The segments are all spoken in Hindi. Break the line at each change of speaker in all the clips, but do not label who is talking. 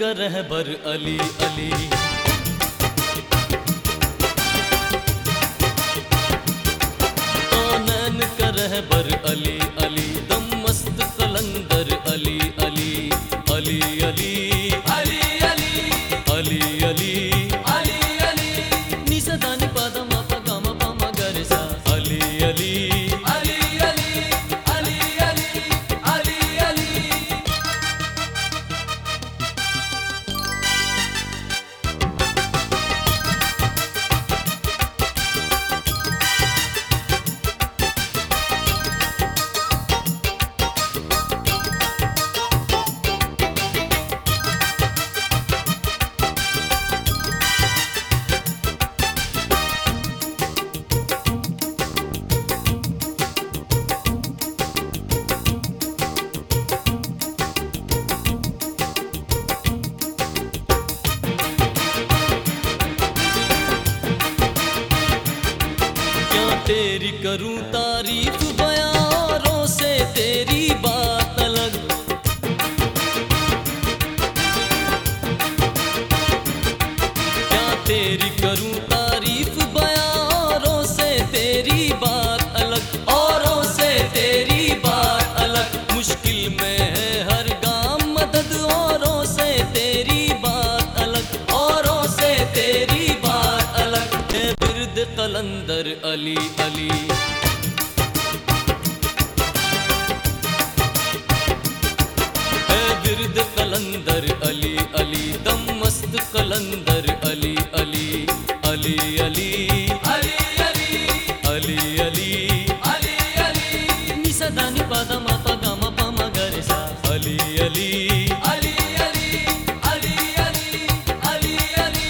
का रहबर अली अली। नैन का रहबर अली अली, दम मस्त कलंदर अली अली। अली अली
अली अली
अली अली
अली अली
नी सा दा नी पा दा मा पा गा मा पा मा गा रे सा। अली अली
अली अली अली अली अली अली।
तेरी करूं तारीफ बयां औरों से तेरी बात अलग। क्या तेरी करूं तारीफ बयां औरों से तेरी बात अलग। औरों से तेरी बात अलग, मुश्किल में है हर गाम मदद। औरों से तेरी बात अलग, औरों से तेरी बात अलग। है बिरद कलंदर अली अली। है बिरद कलंदर अली अली, दम मस्त कलंदर अली अली। अली अली
अली अली
अली अली
अली अली
नी सा दा नी पा दा मा पा गा मा पा मा गा रे सा। अली अली
अली अली अली अली अली अली।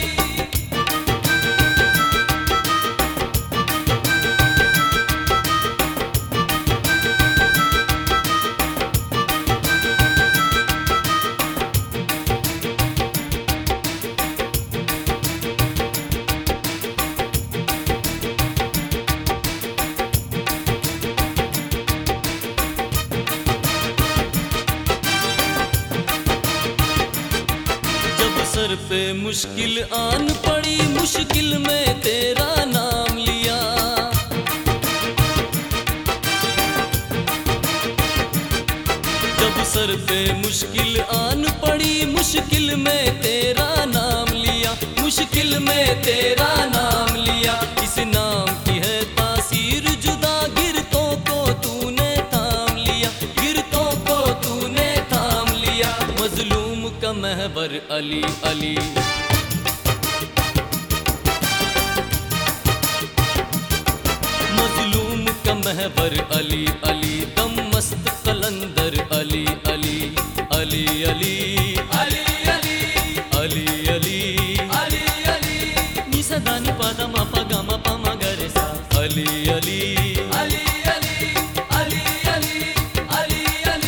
जब सर पे मुश्किल आन पड़ी, मुश्किल में तेरा नाम लिया। जब सर पे मुश्किल आन पड़ी, मुश्किल में तेरा नाम लिया। मुश्किल में तेरा नाम लिया, इस नाम की है तासीर जुदा। गिरतों को तूने थाम लिया, गिरतों को तूने थाम लिया। मजलूम का महबर अली अली। मजलूम का महबर अली अली, दम मस्त कलंदर अली अली। अली अली
अली अली
अली अली
अली अली
नी सा दा नी पा दा मा पा गा मा पा मा गा रे सा। अली अली
अली अली अली अली अली अली।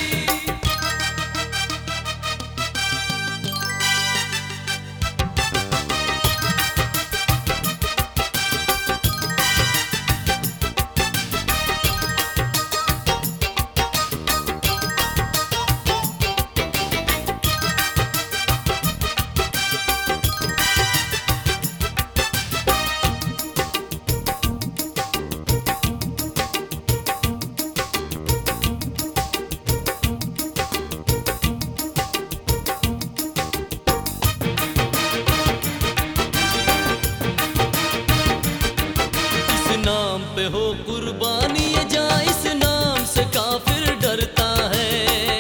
इस नाम पे हो कुर्बानी ये जा, इस नाम से काफिर डरता है।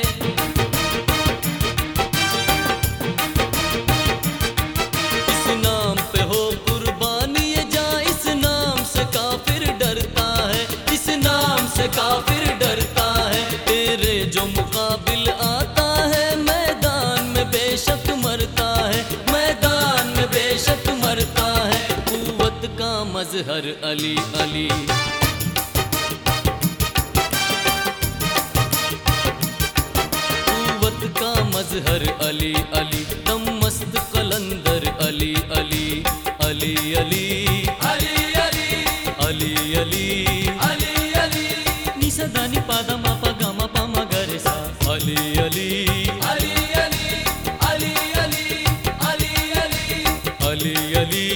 इस नाम पे हो कुर्बानी ये जा, इस नाम से काफिर डरता है। इस नाम से काफिर डरता है। तेरे जो मुकाबिल आता है, मैदान में बेशक मरता है। मैदान में बेशक मरता है। कुव्वत का मजहर अली अली। कुव्वत का मजहर अली अली, दम मस्त कलंदर अली अली। अली अली
अली अली
अली अली
अली अली
नी सा दा नी पा दा मा पा गा मा पा मा गा रे सा। अली अली
अली अली अली अली
अली अली